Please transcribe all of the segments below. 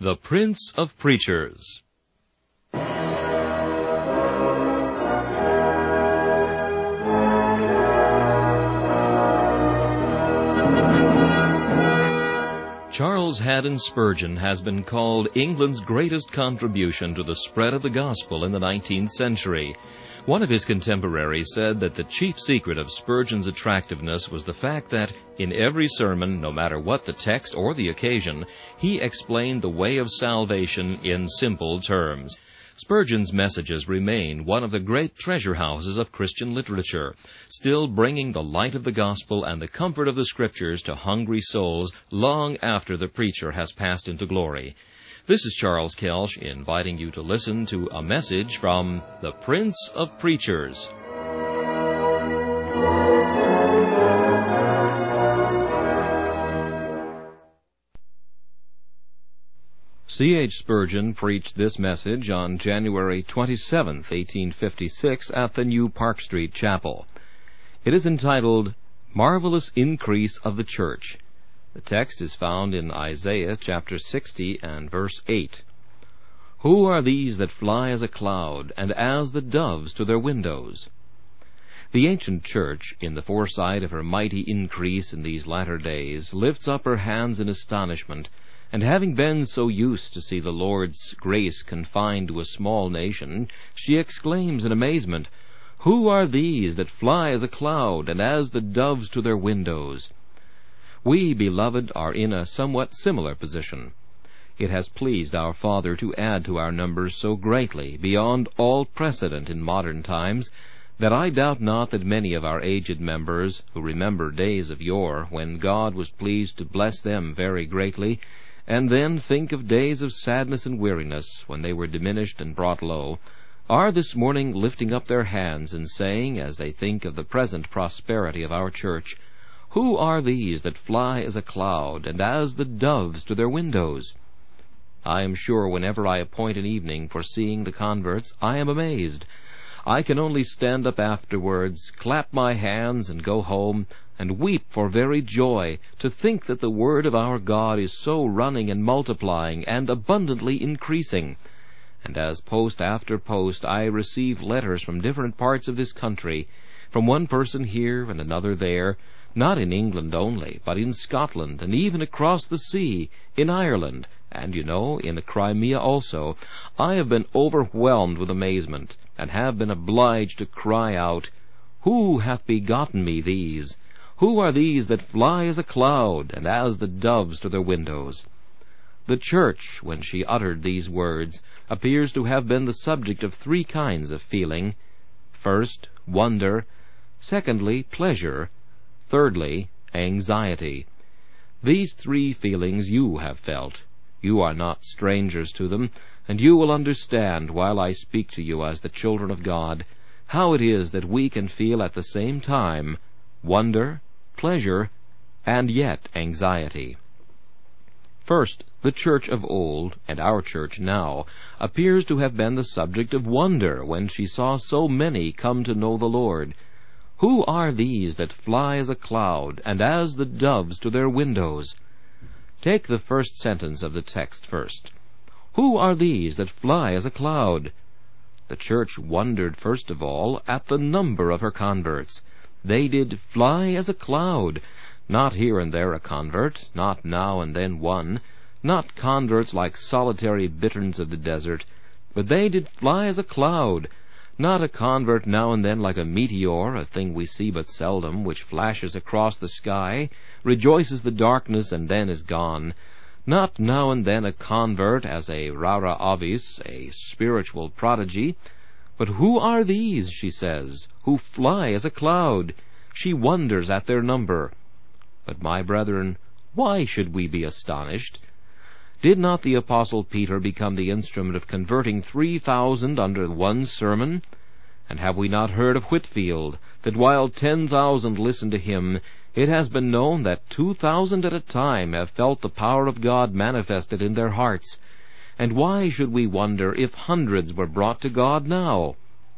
The Prince of Preachers. Charles Haddon Spurgeon has been called England's greatest contribution to the spread of the gospel in the 19th century. One of his contemporaries said that the chief secret of Spurgeon's attractiveness was the fact that, in every sermon, no matter what the text or the occasion, he explained the way of salvation in simple terms. Spurgeon's messages remain one of the great treasure houses of Christian literature, still bringing the light of the gospel and the comfort of the Scriptures to hungry souls long after the preacher has passed into glory. This is Charles Kelsch inviting you to listen to a message from the Prince of Preachers. C.H. Spurgeon preached this message on January 27, 1856, at the New Park Street Chapel. It is entitled, Marvelous Increase of the Church. The text is found in Isaiah chapter 60 and verse 8. Who are these that fly as a cloud, and as the doves to their windows? The ancient church, in the foresight of her mighty increase in these latter days, lifts up her hands in astonishment, and having been so used to see the Lord's grace confined to a small nation, she exclaims in amazement, Who are these that fly as a cloud, and as the doves to their windows? We, beloved, are in a somewhat similar position. It has pleased our Father to add to our numbers so greatly, beyond all precedent in modern times, that I doubt not that many of our aged members, who remember days of yore, when God was pleased to bless them very greatly, and then think of days of sadness and weariness, when they were diminished and brought low, are this morning lifting up their hands and saying, as they think of the present prosperity of our church, Who are these that fly as a cloud, and as the doves to their windows? I am sure whenever I appoint an evening for seeing the converts, I am amazed. I can only stand up afterwards, clap my hands, and go home, and weep for very joy, to think that the word of our God is so running and multiplying, and abundantly increasing. And as post after post I receive letters from different parts of this country, from one person here and another there, not in England only, but in Scotland, and even across the sea, in Ireland, and, in the Crimea also, I have been overwhelmed with amazement, and have been obliged to cry out, Who hath begotten me these? Who are these that fly as a cloud, and as the doves to their windows? The church, when she uttered these words, appears to have been the subject of three kinds of feeling. First, wonder. Secondly, pleasure. Thirdly, anxiety. These three feelings you have felt. You are not strangers to them, and you will understand, while I speak to you as the children of God, how it is that we can feel at the same time wonder, pleasure, and yet anxiety. First, the church of old, and our church now, appears to have been the subject of wonder when she saw so many come to know the Lord. Who are these that fly as a cloud, and as the doves to their windows? Take the first sentence of the text first. Who are these that fly as a cloud? The church wondered first of all at the number of her converts. They did fly as a cloud, not here and there a convert, not now and then one, not converts like solitary bitterns of the desert, but they did fly as a cloud, not a convert now and then like a meteor, a thing we see but seldom, which flashes across the sky, rejoices the darkness, and then is gone. Not now and then a convert as a rara avis, a spiritual prodigy. But who are these, she says, who fly as a cloud? She wonders at their number. But, my brethren, why should we be astonished? Did not the Apostle Peter become the instrument of converting 3,000 under one sermon? And have we not heard of Whitfield, that while 10,000 listened to him, it has been known that 2,000 at a time have felt the power of God manifested in their hearts? And why should we wonder if hundreds were brought to God now?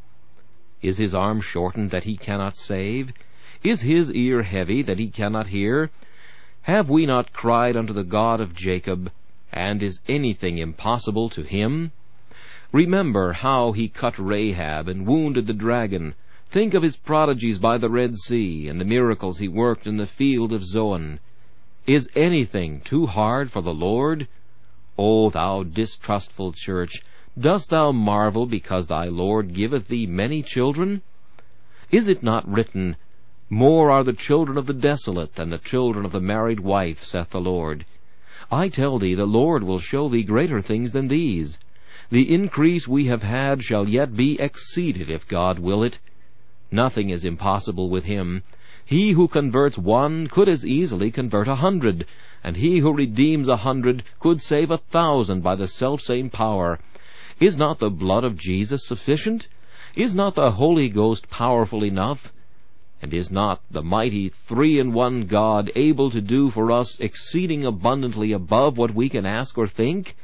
Is his arm shortened that he cannot save? Is his ear heavy that he cannot hear? Have we not cried unto the God of Jacob, And is anything impossible to him? Remember how he cut Rahab and wounded the dragon. Think of his prodigies by the Red Sea, and the miracles he worked in the field of Zoan. Is anything too hard for the Lord? O thou distrustful church, dost thou marvel because thy Lord giveth thee many children? Is it not written, More are the children of the desolate than the children of the married wife, saith the Lord? I tell thee, the Lord will show thee greater things than these. The increase we have had shall yet be exceeded, if God will it. Nothing is impossible with him. He who converts 1 could as easily convert 100, and he who redeems 100 could save 1,000 by the selfsame power. Is not the blood of Jesus sufficient? Is not the Holy Ghost powerful enough? And is not the mighty 3-in-1 God able to do for us exceeding abundantly above what we can ask or think?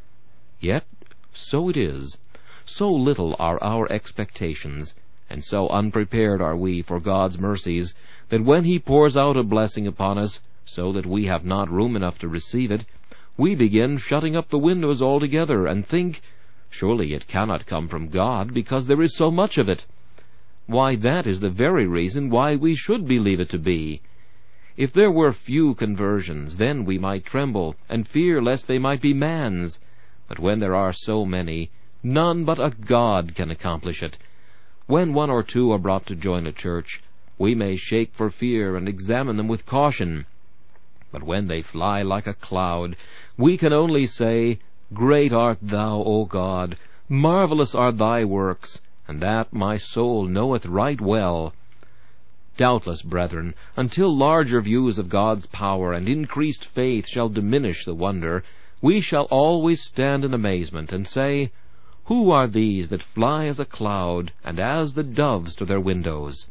Yet so it is. So little are our expectations, and so unprepared are we for God's mercies, that when he pours out a blessing upon us, so that we have not room enough to receive it, we begin shutting up the windows altogether, and think, surely it cannot come from God, because there is so much of it. Why, that is the very reason why we should believe it to be. If there were few conversions, then we might tremble, and fear lest they might be man's. But when there are so many, none but a God can accomplish it. When 1 or 2 are brought to join a church, we may shake for fear and examine them with caution. But when they fly like a cloud, we can only say, Great art thou, O God, marvelous are thy works, and that my soul knoweth right well. Doubtless, brethren, until larger views of God's power and increased faith shall diminish the wonder, we shall always stand in amazement, and say, Who are these that fly as a cloud, and as the doves to their windows?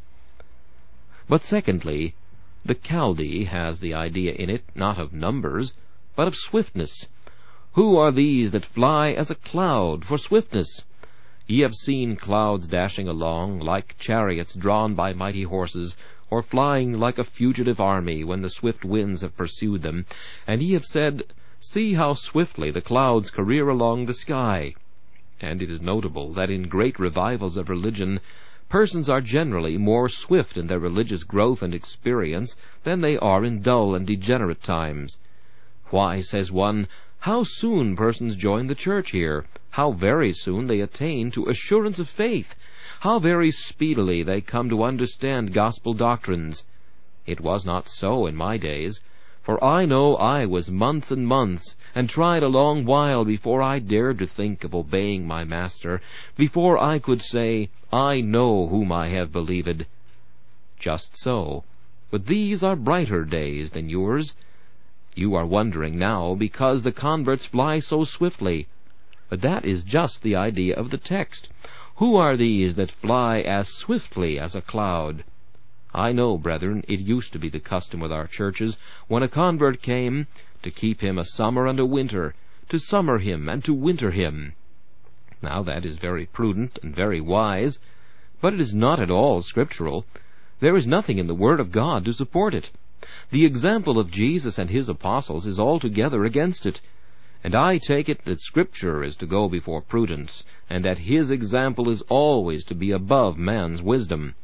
But secondly, the Chaldee has the idea in it, not of numbers, but of swiftness. Who are these that fly as a cloud for swiftness? Ye have seen clouds dashing along, like chariots drawn by mighty horses, or flying like a fugitive army when the swift winds have pursued them, and ye have said, See how swiftly the clouds career along the sky. And it is notable that in great revivals of religion, persons are generally more swift in their religious growth and experience than they are in dull and degenerate times. Why, says one, how soon persons join the church here, how very soon they attain to assurance of faith, how very speedily they come to understand gospel doctrines. It was not so in my days, for I know I was months and months, and tried a long while before I dared to think of obeying my Master, before I could say, I know whom I have believed. Just so, but these are brighter days than yours. You are wondering now because the converts fly so swiftly. But that is just the idea of the text. Who are these that fly as swiftly as a cloud? I know, brethren, it used to be the custom with our churches, when a convert came, to keep him a summer and a winter, to summer him and to winter him. Now that is very prudent and very wise, but it is not at all scriptural. There is nothing in the Word of God to support it. The example of Jesus and his apostles is altogether against it, and I take it that Scripture is to go before prudence, and that his example is always to be above man's wisdom.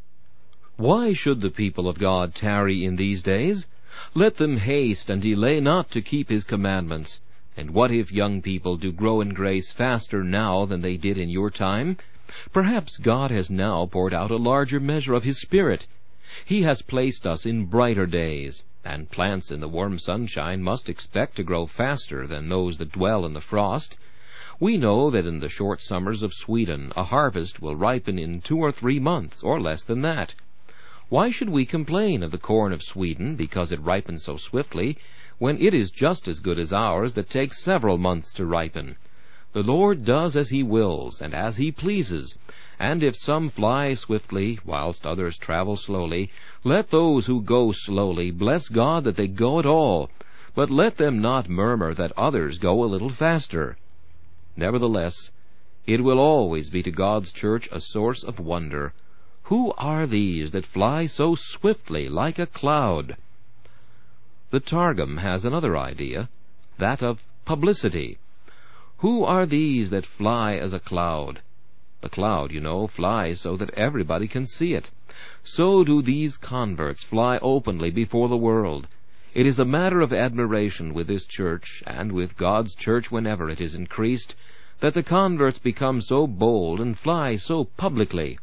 Why should the people of God tarry in these days? Let them haste and delay not to keep his commandments. And what if young people do grow in grace faster now than they did in your time? Perhaps God has now poured out a larger measure of his Spirit. He has placed us in brighter days, and plants in the warm sunshine must expect to grow faster than those that dwell in the frost. We know that in the short summers of Sweden a harvest will ripen in 2 or 3 months, or less than that. Why should we complain of the corn of Sweden because it ripens so swiftly, when it is just as good as ours that takes several months to ripen? The Lord does as he wills, and as he pleases, and if some fly swiftly, whilst others travel slowly, let those who go slowly bless God that they go at all, but let them not murmur that others go a little faster. Nevertheless, it will always be to God's church a source of wonder. Who are these that fly so swiftly like a cloud? The Targum has another idea, that of publicity. Who are these that fly as a cloud? The cloud, you know, flies so that everybody can see it. So do these converts fly openly before the world. It is a matter of admiration with this church, and with God's church whenever it is increased, that the converts become so bold and fly so publicly.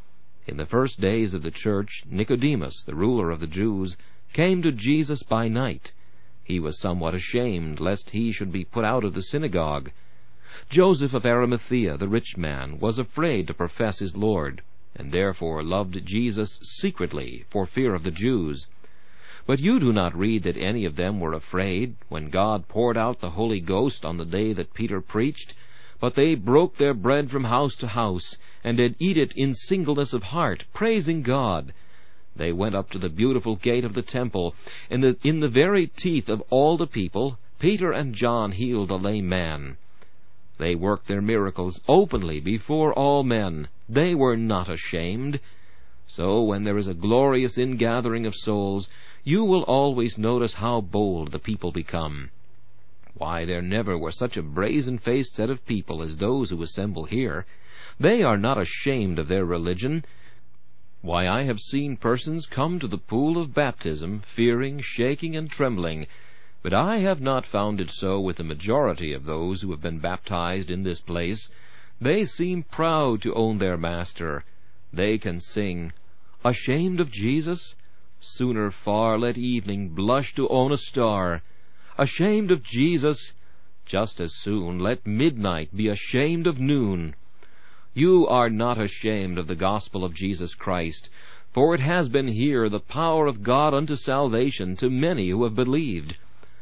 In the first days of the church, Nicodemus, the ruler of the Jews, came to Jesus by night. He was somewhat ashamed lest he should be put out of the synagogue. Joseph of Arimathea, the rich man, was afraid to profess his Lord, and therefore loved Jesus secretly for fear of the Jews. But you do not read that any of them were afraid when God poured out the Holy Ghost on the day that Peter preached, but they broke their bread from house to house, and did eat it in singleness of heart, praising God. They went up to the beautiful gate of the temple, and in the very teeth of all the people, Peter and John healed a lame man. They worked their miracles openly before all men. They were not ashamed. So when there is a glorious ingathering of souls, you will always notice how bold the people become. Why, there never were such a brazen-faced set of people as those who assemble here. They are not ashamed of their religion. Why, I have seen persons come to the pool of baptism, fearing, shaking, and trembling, but I have not found it so with the majority of those who have been baptized in this place. They seem proud to own their Master. They can sing, "Ashamed of Jesus? Sooner far let evening blush to own a star. Ashamed of Jesus? Just as soon let midnight be ashamed of noon." You are not ashamed of the gospel of Jesus Christ, for it has been here the power of God unto salvation to many who have believed.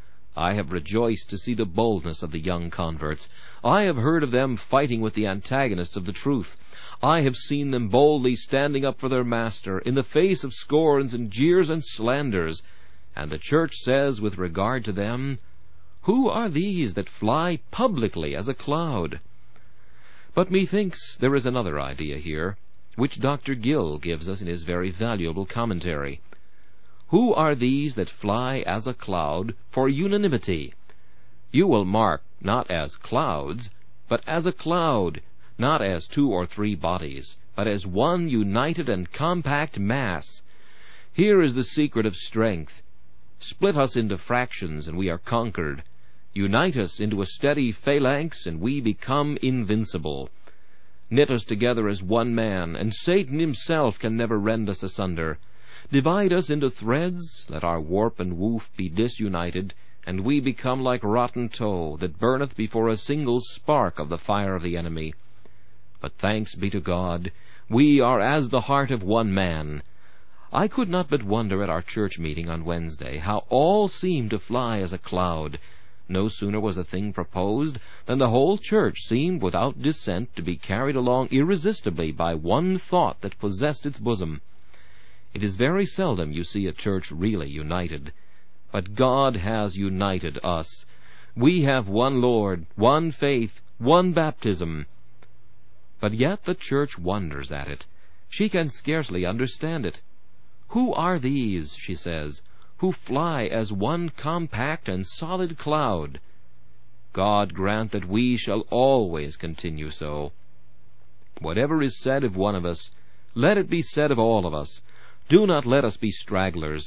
I have rejoiced to see the boldness of the young converts. I have heard of them fighting with the antagonists of the truth. I have seen them boldly standing up for their Master in the face of scorns and jeers and slanders. And the church says with regard to them, "Who are these that fly publicly as a cloud?" But methinks there is another idea here, which Dr. Gill gives us in his very valuable commentary. Who are these that fly as a cloud for unanimity? You will mark, not as clouds, but as a cloud, not as 2 or 3 bodies, but as one united and compact mass. Here is the secret of strength. Split us into fractions, and we are conquered. Unite us into a steady phalanx, and we become invincible. Knit us together as one man, and Satan himself can never rend us asunder. Divide us into threads, let our warp and woof be disunited, and we become like rotten tow, that burneth before a single spark of the fire of the enemy. But thanks be to God, we are as the heart of one man. I could not but wonder at our church meeting on Wednesday, how all seemed to fly as a cloud. No sooner was a thing proposed than the whole church seemed without dissent to be carried along irresistibly by one thought that possessed its bosom. It is very seldom you see a church really united. But God has united us. We have one Lord, one faith, one baptism. But yet the church wonders at it. She can scarcely understand it. Who are these, she says, who fly as one compact and solid cloud? God grant that we shall always continue so. Whatever is said of one of us, let it be said of all of us. Do not let us be stragglers.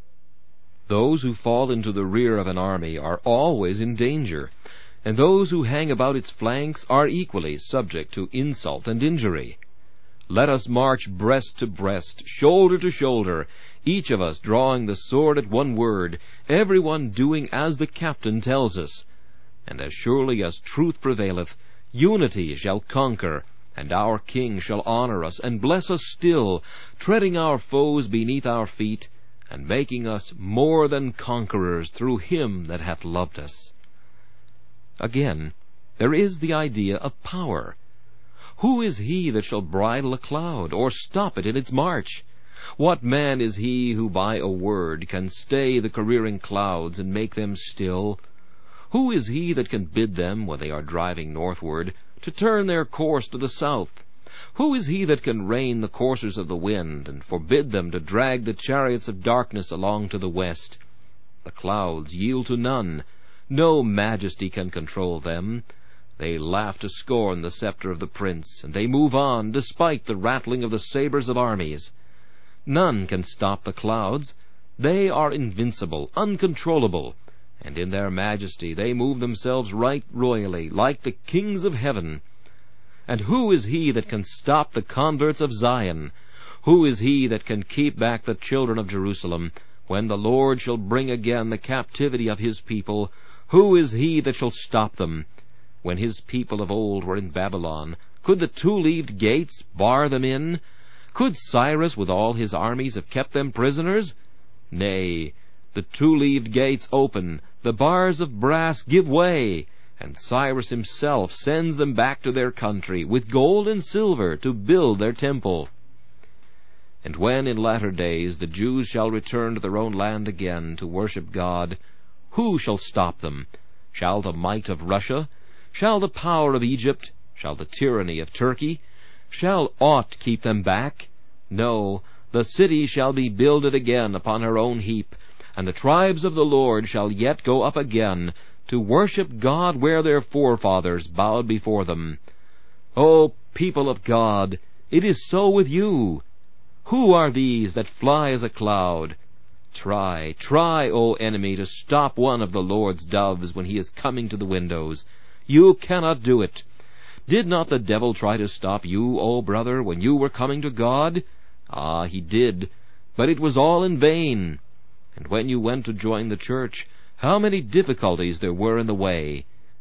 Those who fall into the rear of an army are always in danger, and those who hang about its flanks are equally subject to insult and injury. Let us march breast to breast, shoulder to shoulder, each of us drawing the sword at one word, every one doing as the captain tells us. And as surely as truth prevaileth, unity shall conquer, and our King shall honor us and bless us still, treading our foes beneath our feet, and making us more than conquerors through him that hath loved us. Again, there is the idea of power. Who is he that shall bridle a cloud, or stop it in its march? What man is he who by a word can stay the careering clouds and make them still? Who is he that can bid them, when they are driving northward, to turn their course to the south? Who is he that can rein the coursers of the wind, and forbid them to drag the chariots of darkness along to the west? The clouds yield to none. No majesty can control them. They laugh to scorn the scepter of the prince, and they move on, despite the rattling of the sabers of armies. None can stop the clouds. They are invincible, uncontrollable, and in their majesty they move themselves right royally, like the kings of heaven. And who is he that can stop the converts of Zion? Who is he that can keep back the children of Jerusalem, when the Lord shall bring again the captivity of his people? Who is he that shall stop them? When his people of old were in Babylon, could the two-leaved gates bar them in? Could Cyrus with all his armies have kept them prisoners? Nay, the two-leaved gates open, the bars of brass give way, and Cyrus himself sends them back to their country, with gold and silver, to build their temple. And when in latter days the Jews shall return to their own land again, to worship God, who shall stop them? Shall the might of Russia? Shall the power of Egypt? Shall the tyranny of Turkey? Shall aught keep them back? No, the city shall be builded again upon her own heap, and the tribes of the Lord shall yet go up again, to worship God where their forefathers bowed before them. O people of God, it is so with you. Who are these that fly as a cloud? Try, O enemy, to stop one of the Lord's doves when he is coming to the windows. You cannot do it. Did not the devil try to stop you, O brother, when you were coming to God? Ah, he did, but it was all in vain. And when you went to join the church, how many difficulties there were in the way!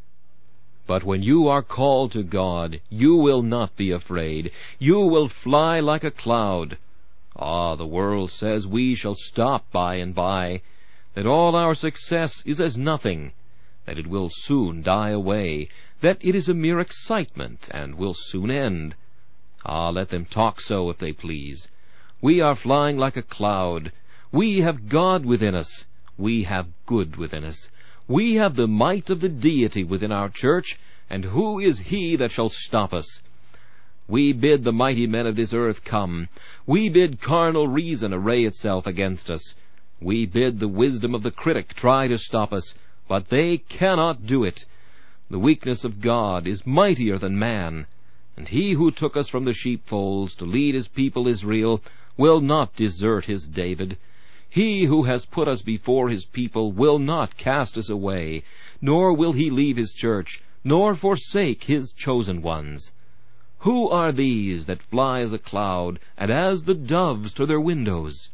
But when you are called to God, you will not be afraid. You will fly like a cloud. Ah, the world says we shall stop by and by, that all our success is as nothing, that it will soon die away, that it is a mere excitement, and will soon end. Ah, let them talk so if they please. We are flying like a cloud. We have God within us. We have good within us. We have the might of the deity within our church, and who is he that shall stop us? We bid the mighty men of this earth come. We bid carnal reason array itself against us. We bid the wisdom of the critic try to stop us, but they cannot do it. The weakness of God is mightier than man, and he who took us from the sheepfolds to lead his people Israel will not desert his David. He who has put us before his people will not cast us away, nor will he leave his church, nor forsake his chosen ones. Who are these that fly as a cloud, and as the doves to their windows?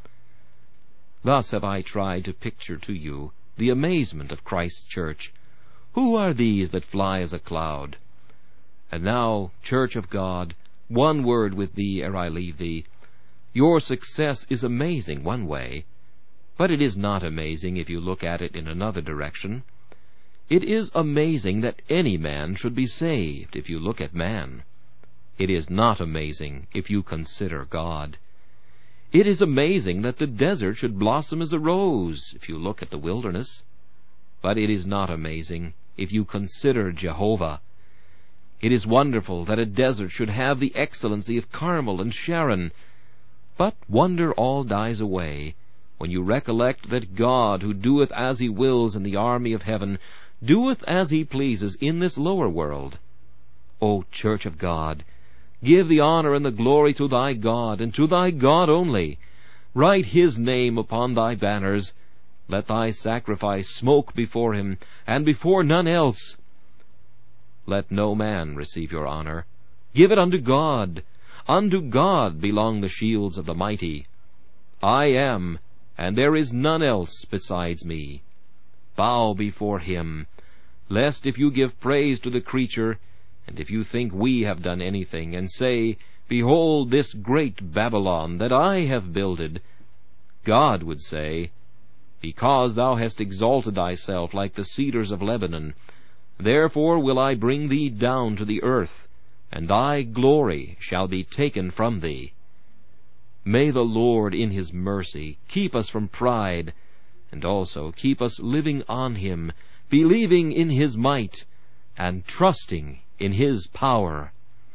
Thus have I tried to picture to you the amazement of Christ's church. Who are these that fly as a cloud? And now, church of God, one word with thee ere I leave thee. Your success is amazing one way, but it is not amazing if you look at it in another direction. It is amazing that any man should be saved if you look at man. It is not amazing if you consider God. It is amazing that the desert should blossom as a rose if you look at the wilderness. But it is not amazing if you consider Jehovah. It is wonderful that a desert should have the excellency of Carmel and Sharon. But wonder all dies away when you recollect that God, who doeth as he wills in the army of heaven, doeth as he pleases in this lower world. O church of God, give the honor and the glory to thy God, and to thy God only. Write his name upon thy banners. Let thy sacrifice smoke before him, and before none else. Let no man receive your honor. Give it unto God. Unto God belong the shields of the mighty. I am, and there is none else besides me. Bow before him, lest if you give praise to the creature, and if you think we have done anything, and say, Behold this great Babylon that I have builded, God would say, Because thou hast exalted thyself like the cedars of Lebanon, therefore will I bring thee down to the earth, and thy glory shall be taken from thee. May the Lord in his mercy keep us from pride, and also keep us living on him, believing in his might, and trusting in his power.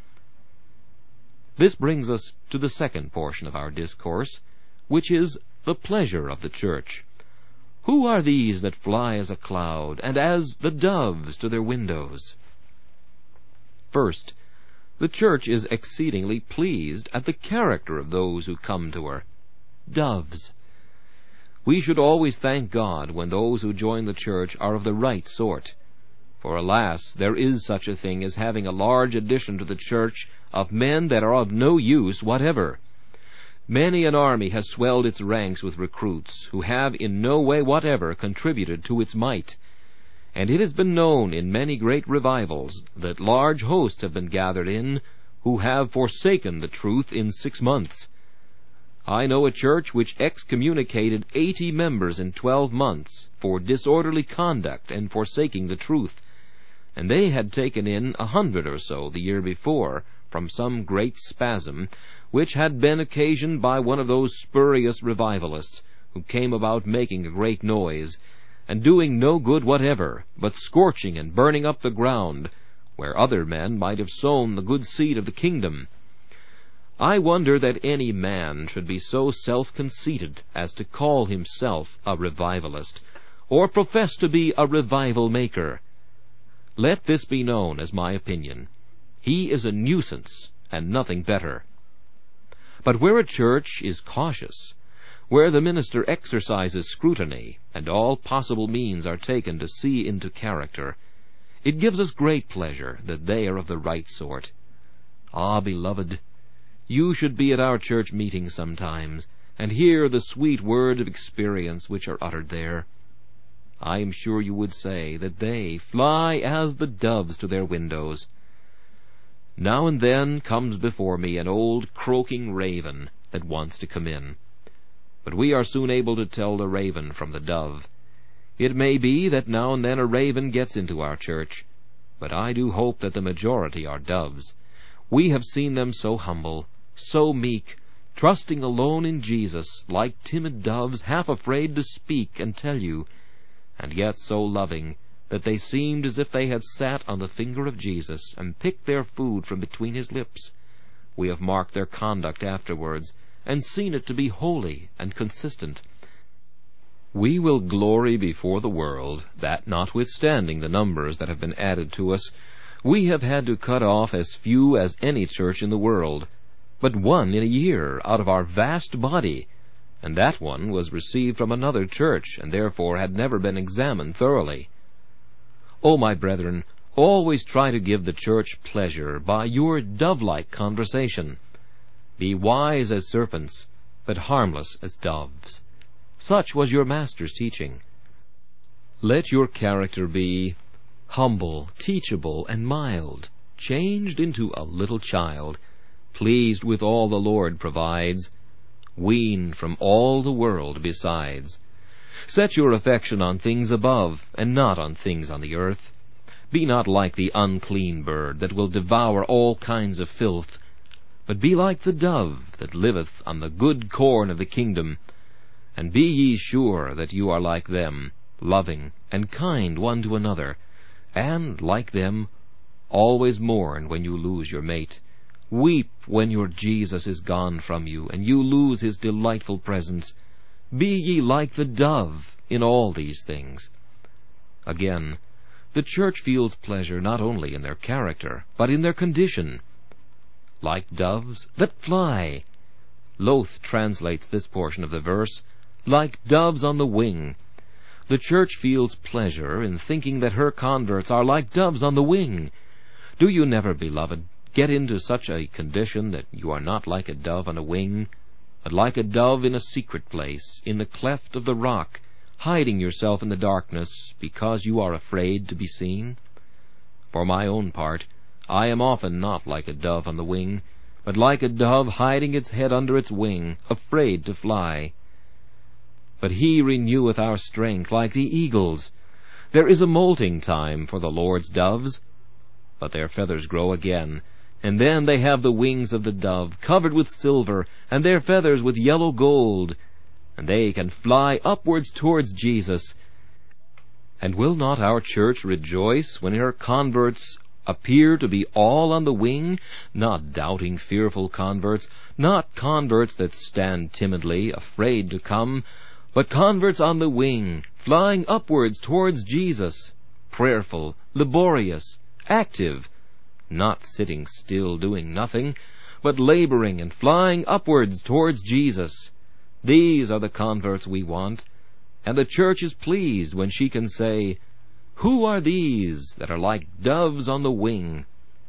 This brings us to the second portion of our discourse, which is the pleasure of the church. Who are these that fly as a cloud, and as the doves to their windows? First, the church is exceedingly pleased at the character of those who come to her. Doves. We should always thank God when those who join the church are of the right sort. For alas, there is such a thing as having a large addition to the church of men that are of no use whatever. Many an army has swelled its ranks with recruits who have in no way whatever contributed to its might. And it has been known in many great revivals that large hosts have been gathered in who have forsaken the truth in 6 months. I know a church which excommunicated 80 members in 12 months for disorderly conduct and forsaking the truth, and they had taken in 100 or so the year before from some great spasm which had been occasioned by one of those spurious revivalists who came about making a great noise, and doing no good whatever, but scorching and burning up the ground, where other men might have sown the good seed of the kingdom. I wonder that any man should be so self-conceited as to call himself a revivalist, or profess to be a revival maker. Let this be known as my opinion. He is a nuisance, and nothing better. But where a church is cautious, where the minister exercises scrutiny, and all possible means are taken to see into character, it gives us great pleasure that they are of the right sort. Ah, beloved, you should be at our church meetings sometimes, and hear the sweet words of experience which are uttered there. I am sure you would say that they fly as the doves to their windows. Now and then comes before me an old croaking raven that wants to come in. But we are soon able to tell the raven from the dove. It may be that now and then a raven gets into our church, but I do hope that the majority are doves. We have seen them so humble, so meek, trusting alone in Jesus, like timid doves, half afraid to speak and tell you, and yet so loving that they seemed as if they had sat on the finger of Jesus and picked their food from between his lips. We have marked their conduct afterwards, and seen it to be holy and consistent. We will glory before the world that, notwithstanding the numbers that have been added to us, we have had to cut off as few as any church in the world, but one in a year out of our vast body, and that one was received from another church, and therefore had never been examined thoroughly. O my brethren, always try to give the church pleasure by your dove-like conversation. Be wise as serpents, but harmless as doves. Such was your Master's teaching. Let your character be humble, teachable, and mild, changed into a little child, pleased with all the Lord provides, weaned from all the world besides. Set your affection on things above, and not on things on the earth. Be not like the unclean bird that will devour all kinds of filth, but be like the dove that liveth on the good corn of the kingdom. And be ye sure that you are like them, loving and kind one to another, and, like them, always mourn when you lose your mate. Weep when your Jesus is gone from you, and you lose his delightful presence. Be ye like the dove in all these things. Again, the church feels pleasure not only in their character, but in their condition. Like doves that fly. Lowth translates this portion of the verse, like doves on the wing. The church feels pleasure in thinking that her converts are like doves on the wing. Do you never, beloved, get into such a condition that you are not like a dove on a wing, but like a dove in a secret place, in the cleft of the rock, hiding yourself in the darkness because you are afraid to be seen? For my own part, I am often not like a dove on the wing, but like a dove hiding its head under its wing, afraid to fly. But he reneweth our strength like the eagles. There is a molting time for the Lord's doves, but their feathers grow again, and then they have the wings of the dove, covered with silver, and their feathers with yellow gold, and they can fly upwards towards Jesus. And will not our church rejoice when her converts appear to be all on the wing, not doubting, fearful converts, not converts that stand timidly, afraid to come, but converts on the wing, flying upwards towards Jesus, prayerful, laborious, active, not sitting still doing nothing, but laboring and flying upwards towards Jesus. These are the converts we want, and the church is pleased when she can say, "Who are these that are like doves on the wing?"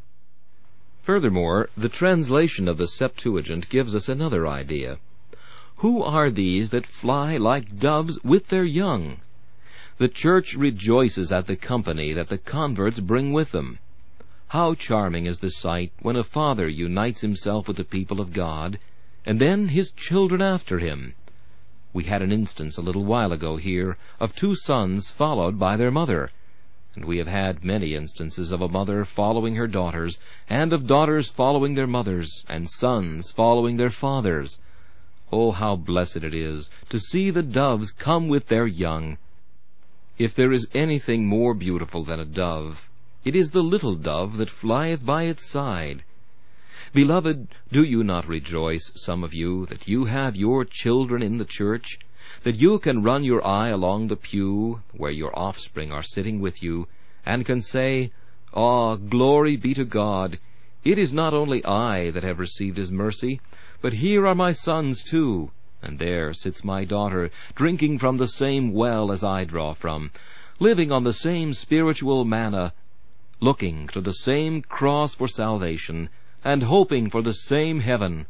Furthermore, the translation of the Septuagint gives us another idea. Who are these that fly like doves with their young? The church rejoices at the company that the converts bring with them. How charming is the sight when a father unites himself with the people of God, and then his children after him. We had an instance a little while ago here of 2 sons followed by their mother, and we have had many instances of a mother following her daughters, and of daughters following their mothers, and sons following their fathers. Oh, how blessed it is to see the doves come with their young! If there is anything more beautiful than a dove, it is the little dove that flieth by its side. Beloved, do you not rejoice, some of you, that you have your children in the church, that you can run your eye along the pew where your offspring are sitting with you, and can say, "Ah, glory be to God! It is not only I that have received His mercy, but here are my sons too, and there sits my daughter, drinking from the same well as I draw from, living on the same spiritual manna, looking to the same cross for salvation, and hoping for the same heaven."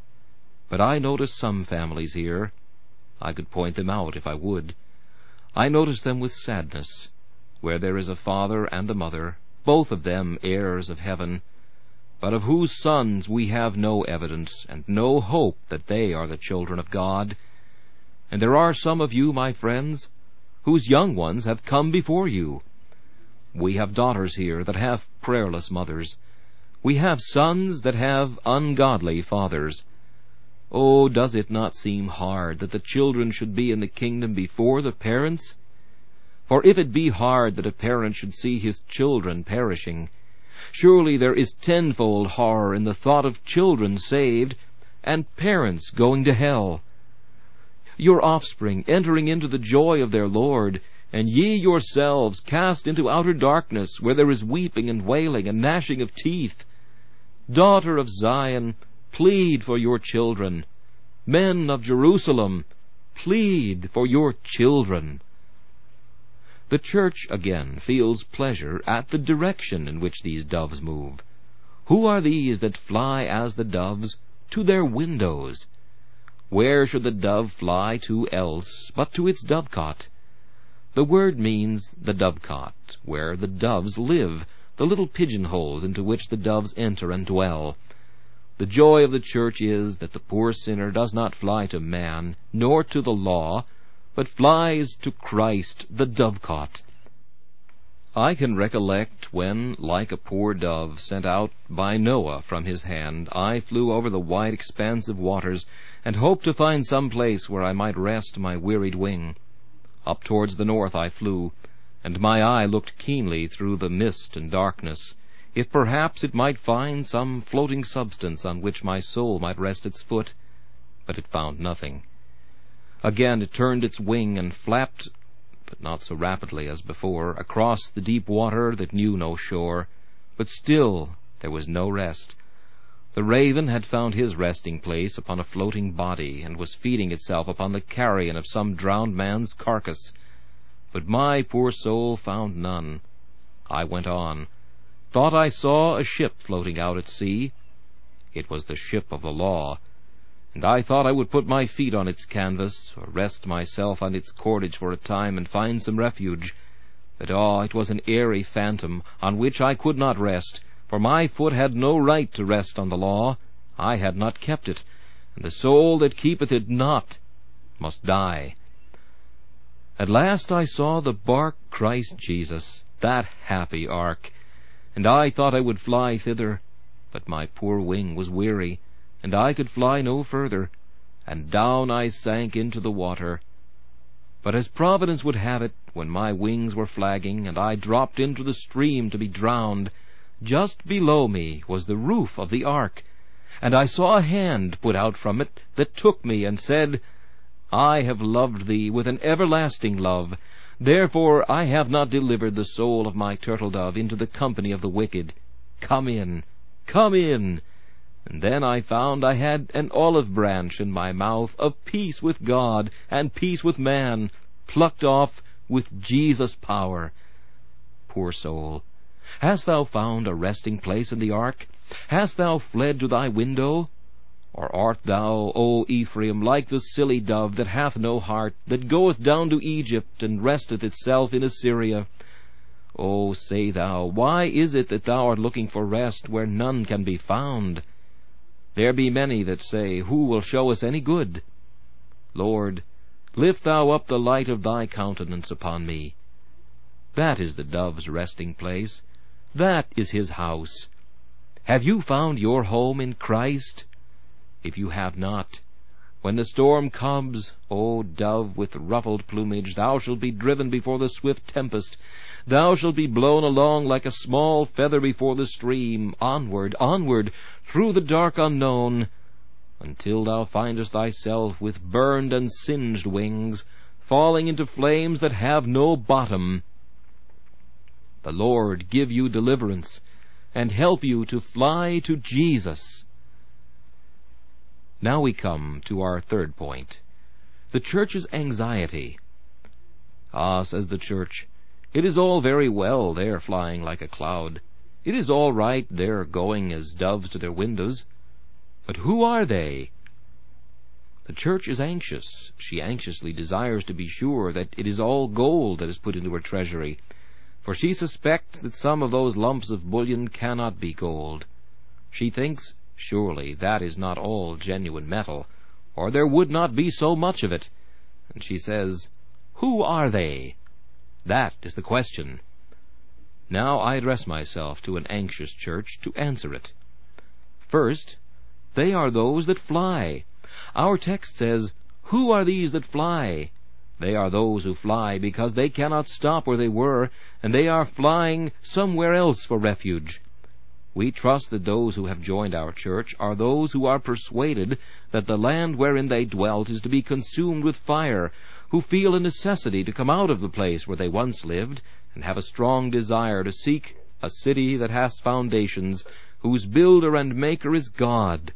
But I notice some families here. I could point them out if I would. I notice them with sadness, where there is a father and a mother, both of them heirs of heaven, but of whose sons we have no evidence and no hope that they are the children of God. And there are some of you, my friends, whose young ones have come before you. We have daughters here that have prayerless mothers. We have sons that have ungodly fathers. Oh, does it not seem hard that the children should be in the kingdom before the parents? For if it be hard that a parent should see his children perishing, surely there is tenfold horror in the thought of children saved and parents going to hell. Your offspring entering into the joy of their Lord, and ye yourselves cast into outer darkness, where there is weeping and wailing and gnashing of teeth. Daughter of Zion, plead for your children. Men of Jerusalem, plead for your children. The church, again, feels pleasure at the direction in which these doves move. Who are these that fly as the doves? To their windows. Where should the dove fly to else but to its dovecot? The word means the dovecot, where the doves live, the little pigeonholes into which the doves enter and dwell. The joy of the church is that the poor sinner does not fly to man, nor to the law, but flies to Christ, the dovecot. I can recollect when, like a poor dove sent out by Noah from his hand, I flew over the wide expanse of waters, and hoped to find some place where I might rest my wearied wing. Up towards the north I flew, and my eye looked keenly through the mist and darkness, if perhaps it might find some floating substance on which my soul might rest its foot, but it found nothing. Again it turned its wing and flapped, but not so rapidly as before, across the deep water that knew no shore, but still there was no rest. The raven had found his resting place upon a floating body, and was feeding itself upon the carrion of some drowned man's carcass. But my poor soul found none. I went on, thought I saw a ship floating out at sea. It was the ship of the law, and I thought I would put my feet on its canvas, or rest myself on its cordage for a time, and find some refuge. But it was an airy phantom, on which I could not rest, for my foot had no right to rest on the law. I had not kept it, and the soul that keepeth it not must die. At last I saw the bark Christ Jesus, that happy ark, and I thought I would fly thither, but my poor wing was weary, and I could fly no further, and down I sank into the water. But as Providence would have it, when my wings were flagging, and I dropped into the stream to be drowned, just below me was the roof of the ark, and I saw a hand put out from it that took me and said, I have loved thee with an everlasting love. Therefore I have not delivered the soul of my turtle-dove into the company of the wicked. Come in, come in. And then I found I had an olive branch in my mouth, of peace with God and peace with man, plucked off with Jesus' power. Poor soul, hast thou found a resting place in the ark? Hast thou fled to thy window? Or art thou, O Ephraim, like the silly dove that hath no heart, that goeth down to Egypt, and resteth itself in Assyria? O say thou, why is it that thou art looking for rest where none can be found? There be many that say, Who will show us any good? Lord, lift thou up the light of thy countenance upon me. That is the dove's resting place. That is his house. Have you found your home in Christ? If you have not, when the storm comes, O dove with ruffled plumage, thou shalt be driven before the swift tempest. Thou shalt be blown along like a small feather before the stream, onward, onward, through the dark unknown, until thou findest thyself with burned and singed wings, falling into flames that have no bottom. The Lord give you deliverance, and help you to fly to Jesus. Now we come to our third point, the church's anxiety. Ah, says the church, it is all very well their flying like a cloud. It is all right their going as doves to their windows. But who are they? The church is anxious. She anxiously desires to be sure that it is all gold that is put into her treasury, for she suspects that some of those lumps of bullion cannot be gold. She thinks, surely that is not all genuine metal, or there would not be so much of it. And she says, Who are they? That is the question. Now I address myself to an anxious church to answer it. First, they are those that fly. Our text says, Who are these that fly? They are those who fly because they cannot stop where they were, and they are flying somewhere else for refuge. We trust that those who have joined our church are those who are persuaded that the land wherein they dwelt is to be consumed with fire, who feel a necessity to come out of the place where they once lived, and have a strong desire to seek a city that has foundations, whose builder and maker is God.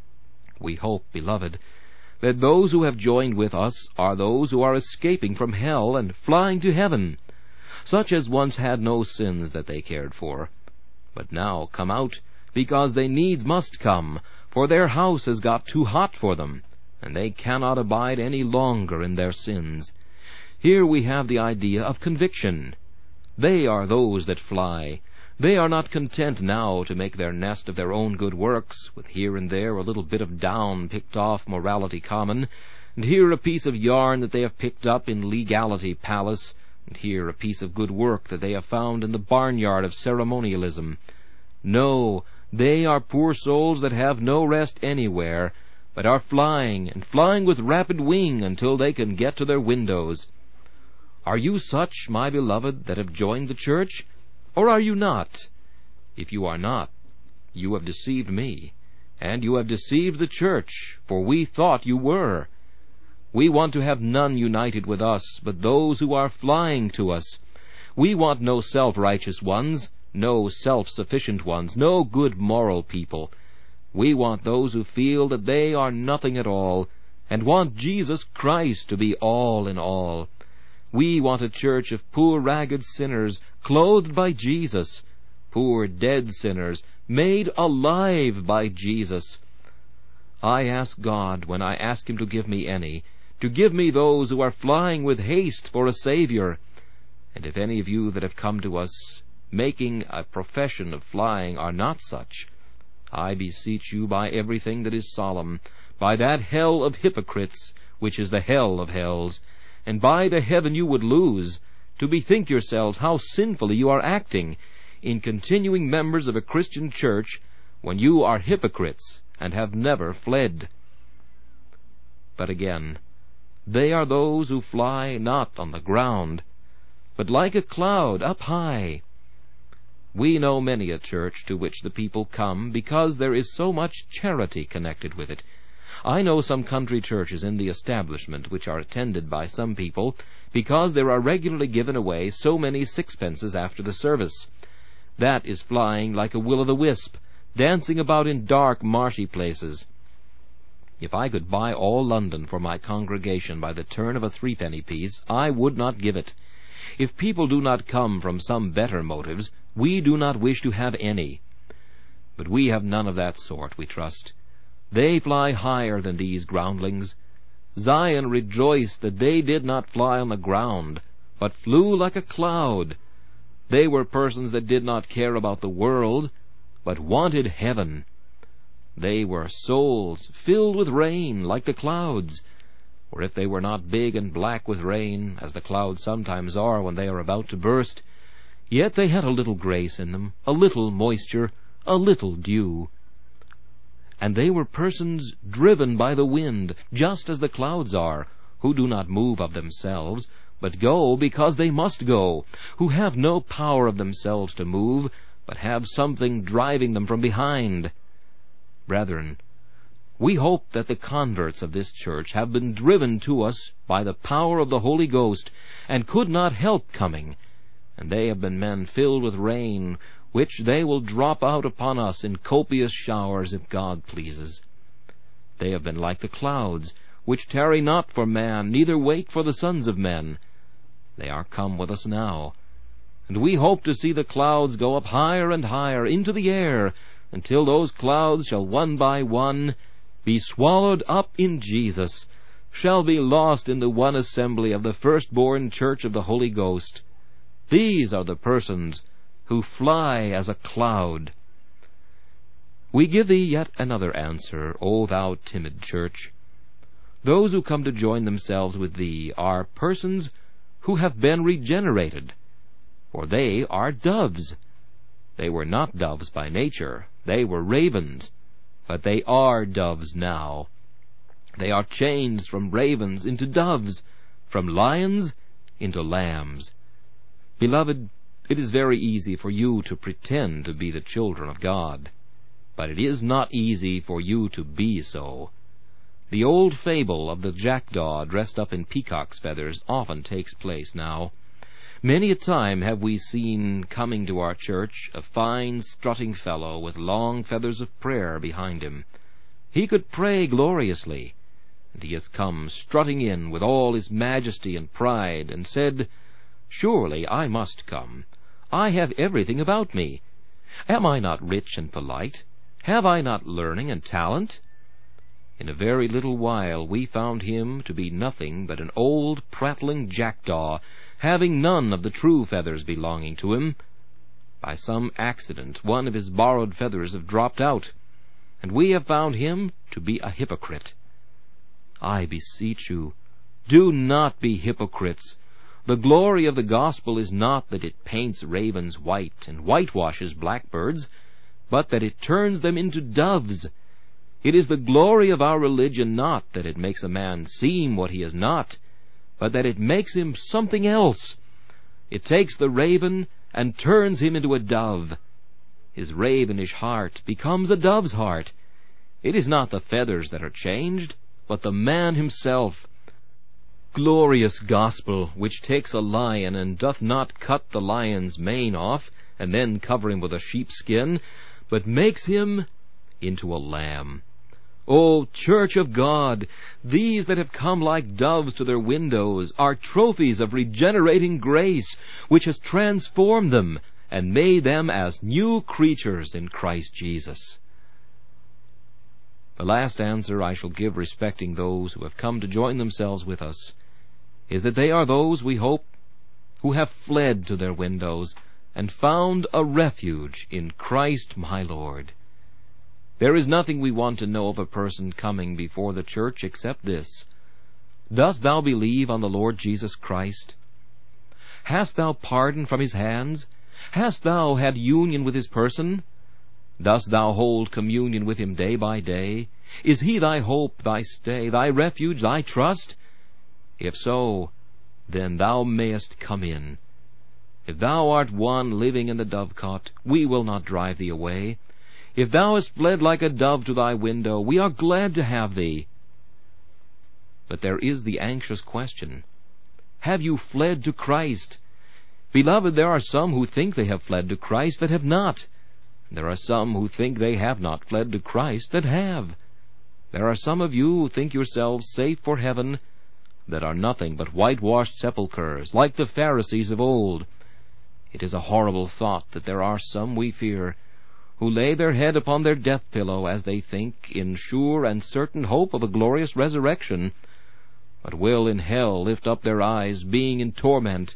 We hope, beloved, that those who have joined with us are those who are escaping from hell and flying to heaven, such as once had no sins that they cared for, but now come out because they needs must come, for their house has got too hot for them, and they cannot abide any longer in their sins. Here we have the idea of conviction. They are those that fly. They are not content now to make their nest of their own good works, with here and there a little bit of down picked off Morality Common, and here a piece of yarn that they have picked up in Legality Palace, and here a piece of good work that they have found in the barnyard of Ceremonialism. No, they are poor souls that have no rest anywhere, but are flying, and flying with rapid wing until they can get to their windows. Are you such, my beloved, that have joined the church, or are you not? If you are not, you have deceived me, and you have deceived the church, for we thought you were. We want to have none united with us but those who are flying to us. We want no self-righteous ones, no self-sufficient ones, no good moral people. We want those who feel that they are nothing at all, and want Jesus Christ to be all in all. We want a church of poor ragged sinners clothed by Jesus, poor dead sinners made alive by Jesus. I ask God, when I ask Him to give me any, to give me those who are flying with haste for a Savior. And if any of you that have come to us, making a profession of flying, are not such, I beseech you by everything that is solemn, by that hell of hypocrites, which is the hell of hells, and by the heaven you would lose, to bethink yourselves how sinfully you are acting in continuing members of a Christian church when you are hypocrites and have never fled. But again, they are those who fly not on the ground, but like a cloud up high. We know many a church to which the people come because there is so much charity connected with it. I know some country churches in the establishment which are attended by some people because there are regularly given away so many sixpences after the service. That is flying like a will-o'-the-wisp, dancing about in dark, marshy places. If I could buy all London for my congregation by the turn of a threepenny piece, I would not give it. If people do not come from some better motives, we do not wish to have any. But we have none of that sort, we trust. They fly higher than these groundlings. Zion rejoiced that they did not fly on the ground, but flew like a cloud. They were persons that did not care about the world, but wanted heaven. They were souls filled with rain, like the clouds, or if they were not big and black with rain, as the clouds sometimes are when they are about to burst, yet they had a little grace in them, a little moisture, a little dew. And they were persons driven by the wind, just as the clouds are, who do not move of themselves, but go because they must go, who have no power of themselves to move, but have something driving them from behind. Brethren, we hope that the converts of this church have been driven to us by the power of the Holy Ghost, and could not help coming, and they have been men filled with rain, which they will drop out upon us in copious showers if God pleases. They have been like the clouds, which tarry not for man, neither wait for the sons of men. They are come with us now, and we hope to see the clouds go up higher and higher into the air, until those clouds shall one by one be swallowed up in Jesus, shall be lost in the one assembly of the firstborn church of the Holy Ghost. These are the persons who fly as a cloud. We give thee yet another answer, O thou timid church. Those who come to join themselves with thee are persons who have been regenerated, for they are doves. They were not doves by nature, they were ravens, but they are doves now. They are changed from ravens into doves, from lions into lambs. Beloved, it is very easy for you to pretend to be the children of God, but it is not easy for you to be so. The old fable of the jackdaw dressed up in peacock's feathers often takes place now. Many a time have we seen coming to our church a fine strutting fellow with long feathers of prayer behind him. He could pray gloriously, and he has come strutting in with all his majesty and pride, and said, "Surely I must come. I have everything about me. Am I not rich and polite? Have I not learning and talent?" In a very little while we found him to be nothing but an old prattling jackdaw, having none of the true feathers belonging to him. By some accident one of his borrowed feathers have dropped out, and we have found him to be a hypocrite. I beseech you, do not be hypocrites. The glory of the gospel is not that it paints ravens white and whitewashes blackbirds, but that it turns them into doves. It is the glory of our religion not that it makes a man seem what he is not, but that it makes him something else. It takes the raven and turns him into a dove. His ravenish heart becomes a dove's heart. It is not the feathers that are changed, but the man himself. Glorious gospel, which takes a lion and doth not cut the lion's mane off, and then cover him with a sheepskin, but makes him into a lamb. O Church of God, these that have come like doves to their windows are trophies of regenerating grace, which has transformed them and made them as new creatures in Christ Jesus. The last answer I shall give respecting those who have come to join themselves with us is that they are those, we hope, who have fled to their windows and found a refuge in Christ my Lord. There is nothing we want to know of a person coming before the church except this: Dost thou believe on the Lord Jesus Christ? Hast thou pardon from his hands? Hast thou had union with his person? Dost thou hold communion with him day by day? Is he thy hope, thy stay, thy refuge, thy trust? If so, then thou mayest come in. If thou art one living in the dovecot, we will not drive thee away. If thou hast fled like a dove to thy window, we are glad to have thee. But there is the anxious question, have you fled to Christ? Beloved, there are some who think they have fled to Christ that have not. There are some who think they have not fled to Christ that have. There are some of you who think yourselves safe for heaven that are nothing but whitewashed sepulchres, like the Pharisees of old. It is a horrible thought that there are some, we fear, who lay their head upon their death-pillow, as they think, in sure and certain hope of a glorious resurrection, but will in hell lift up their eyes, being in torment.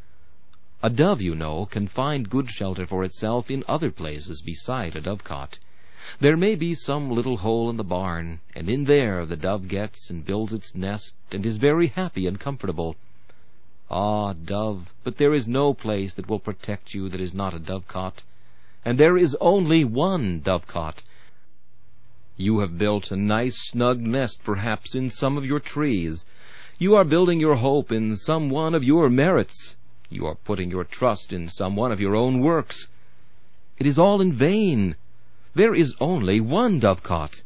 A dove, you know, can find good shelter for itself in other places beside a dovecot. There may be some little hole in the barn, and in there the dove gets and builds its nest, and is very happy and comfortable. Ah, dove, but there is no place that will protect you that is not a dovecot, and there is only one dovecot. You have built a nice snug nest perhaps in some of your trees. You are building your hope in some one of your merits. You are putting your trust in some one of your own works. It is all in vain. There is only one dovecot.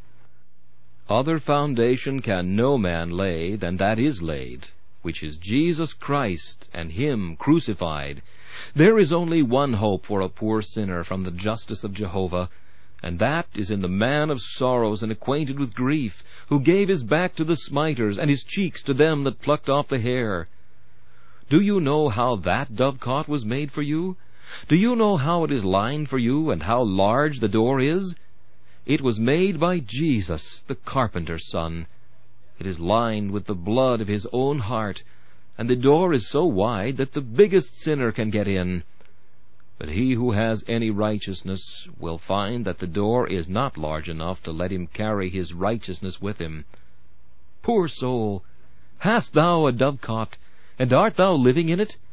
Other foundation can no man lay than that is laid, which is Jesus Christ, and Him crucified. There is only one hope for a poor sinner from the justice of Jehovah, and that is in the man of sorrows and acquainted with grief, who gave his back to the smiters, and his cheeks to them that plucked off the hair. Do you know how that dovecot was made for you? Do you know how it is lined for you, and how large the door is? It was made by Jesus, the carpenter's son. It is lined with the blood of His own heart, and the door is so wide that the biggest sinner can get in. But he who has any righteousness will find that the door is not large enough to let him carry his righteousness with him. Poor soul, hast thou a dovecot, and art thou living in it?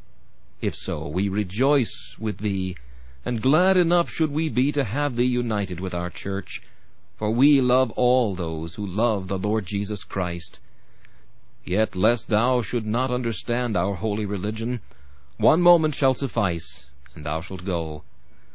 If so, we rejoice with thee, and glad enough should we be to have thee united with our church, for we love all those who love the Lord Jesus Christ. Yet, lest thou should not understand our holy religion, one moment shall suffice, and thou shalt go.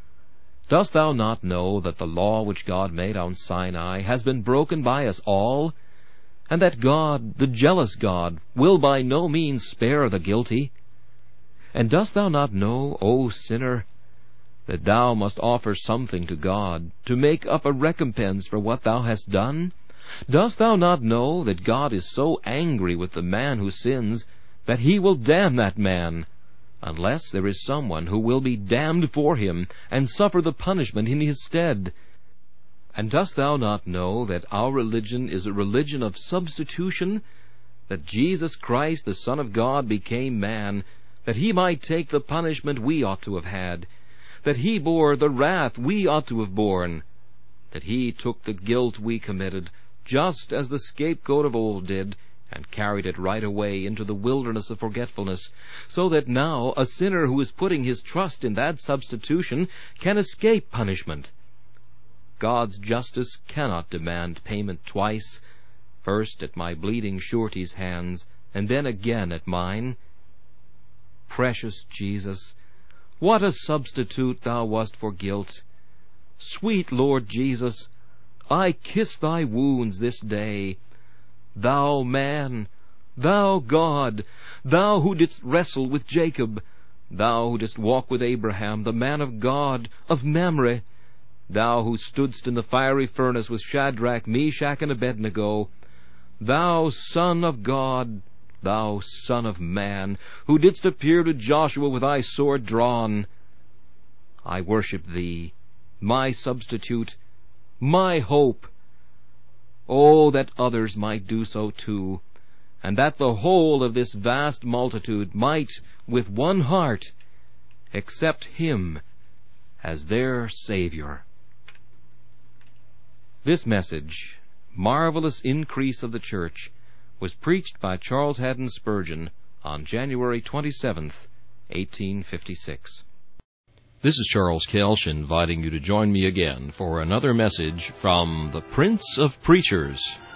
Dost thou not know that the law which God made on Sinai has been broken by us all, and that God, the jealous God, will by no means spare the guilty? And dost thou not know, O sinner, that thou must offer something to God to make up a recompense for what thou hast done? Dost thou not know that God is so angry with the man who sins that He will damn that man, unless there is someone who will be damned for him and suffer the punishment in his stead? And dost thou not know that our religion is a religion of substitution, that Jesus Christ, the Son of God, became man, that He might take the punishment we ought to have had, that He bore the wrath we ought to have borne, that He took the guilt we committed, just as the scapegoat of old did, and carried it right away into the wilderness of forgetfulness, so that now a sinner who is putting his trust in that substitution can escape punishment. God's justice cannot demand payment twice, first at my bleeding surety's hands, and then again at mine. Precious Jesus, what a substitute thou wast for guilt! Sweet Lord Jesus, I kiss thy wounds this day. Thou man, thou God, thou who didst wrestle with Jacob, thou who didst walk with Abraham, the man of God, of Mamre, thou who stoodst in the fiery furnace with Shadrach, Meshach, and Abednego, thou Son of God, thou Son of Man, who didst appear to Joshua with thy sword drawn, I worship thee, my substitute, my hope. Oh, that others might do so too, and that the whole of this vast multitude might, with one heart, accept Him as their Savior. This message, Marvelous Increase of the Church, was preached by Charles Haddon Spurgeon on January 27th, 1856. This is Charles Kelsch inviting you to join me again for another message from the Prince of Preachers.